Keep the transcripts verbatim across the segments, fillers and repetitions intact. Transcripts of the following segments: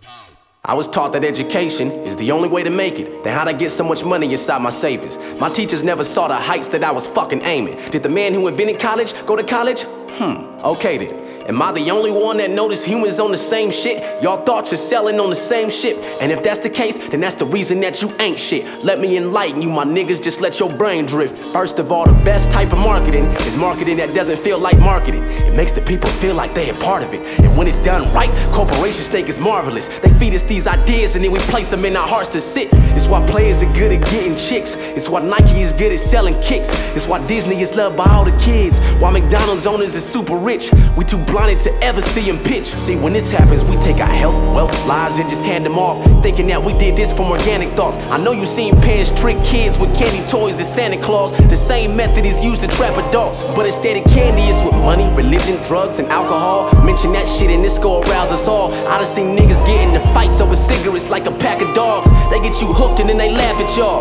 I was taught that education is the only way to make it. Then how'd I get so much money inside my savings? My teachers never saw the heights that I was fucking aiming. Did the man who invented college go to college? Hmm, okay then. Am I the only one that noticed humans on the same shit? Y'all thoughts are selling on the same ship. And if that's the case, then that's the reason that you ain't shit. Let me enlighten you, my niggas, just let your brain drift. First of all, the best type of marketing is marketing that doesn't feel like marketing. It makes the people feel like they're a part of it. And when it's done right, corporations think it's marvelous. They feed us these ideas and then we place them in our hearts to sit. It's why players are good at getting chicks. It's why Nike is good at selling kicks. It's why Disney is loved by all the kids. Why McDonald's owners is super rich. We too blinded to ever see them pitch. See, when this happens, we take our health, wealth, lives and just hand them off, thinking that we did this from organic thoughts. I know you seen parents trick kids with candy toys and Santa Claus. The same method is used to trap adults, but instead of candy, it's with money, religion, drugs, and alcohol. Mention that shit and this go arouse us all. I done seen niggas get into fights over cigarettes like a pack of dogs. They get you hooked and then they laugh at y'all.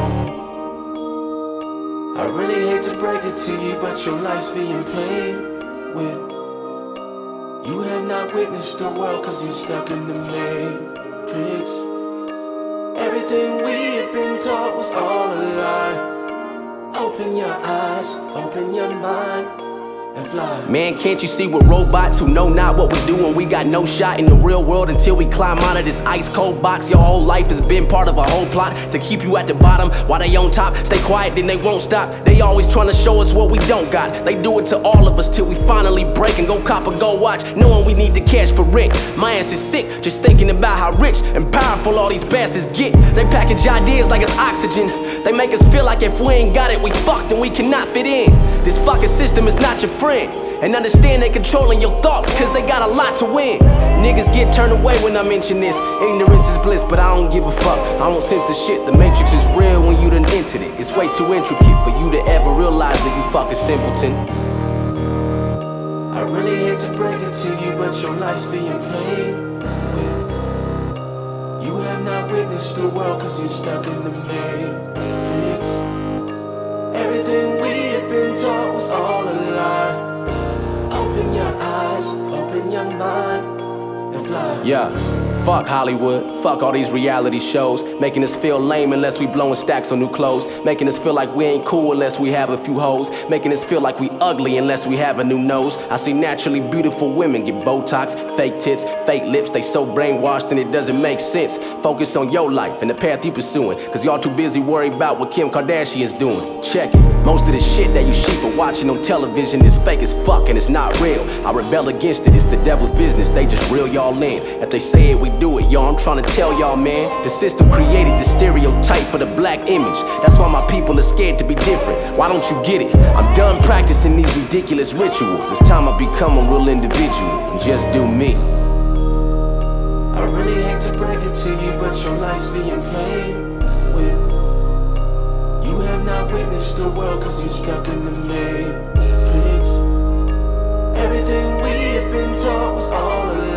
I really hate to break it to you, but your life's being played with. You have not witnessed the world cause you stuck in the matrix. Everything we have been taught was all a lie. Open your eyes, open your mind, and fly. Man, can't you see we're robots who know not what we do when we got no shot in the real world until we climb out of this ice cold box? Your whole life has been part of a whole plot to keep you at the bottom while they on top. Stay quiet, then they won't stop. They always trying to show us what we don't got. They do it to all of us till we finally break and go cop a gold watch, knowing we need the cash for rent. My ass is sick just thinking about how rich and powerful all these bastards get. They package ideas like it's oxygen. They make us feel like if we ain't got it, we fucked and we cannot fit in. This fucking system is not your friend. And understand they controlling your thoughts cause they got a lot to win. Niggas get turned away when I mention this. Ignorance is bliss, but I don't give a fuck. I don't censor shit. The matrix is real when you done entered it. It's way too intricate for you to ever realize that you fucking simpleton. I really hate to break it to you, but your life's being played with. You have not witnessed the world cause you stuck in the matrix. Everything we have been taught was all a lie. Open your eyes, open your mind, and fly. Yeah, fuck Hollywood, fuck all these reality shows, making us feel lame unless we blowing stacks on new clothes, making us feel like we ain't cool unless we have a few hoes, making us feel like we ugly unless we have a new nose. I see naturally beautiful women get Botox, fake tits, fake lips, they so brainwashed and it doesn't make sense. Focus on your life and the path you pursuing, cause y'all too busy worried about what Kim Kardashian's doing. Check it. Most of the shit that you sheep are watching on television is fake as fuck and it's not real. I rebel against it, it's the devil's business, they just reel y'all in. If they say it, we do it, yo, I'm trying to tell y'all, man. The system created the stereotype for the black image. That's why my people are scared to be different. Why don't you get it? I'm done practicing these ridiculous rituals. It's time I become a real individual and just do me. I really hate to break it to you, but your life's being played with. You have not witnessed the world cause you stuck in the matrix. Everything we have been taught was all a lie.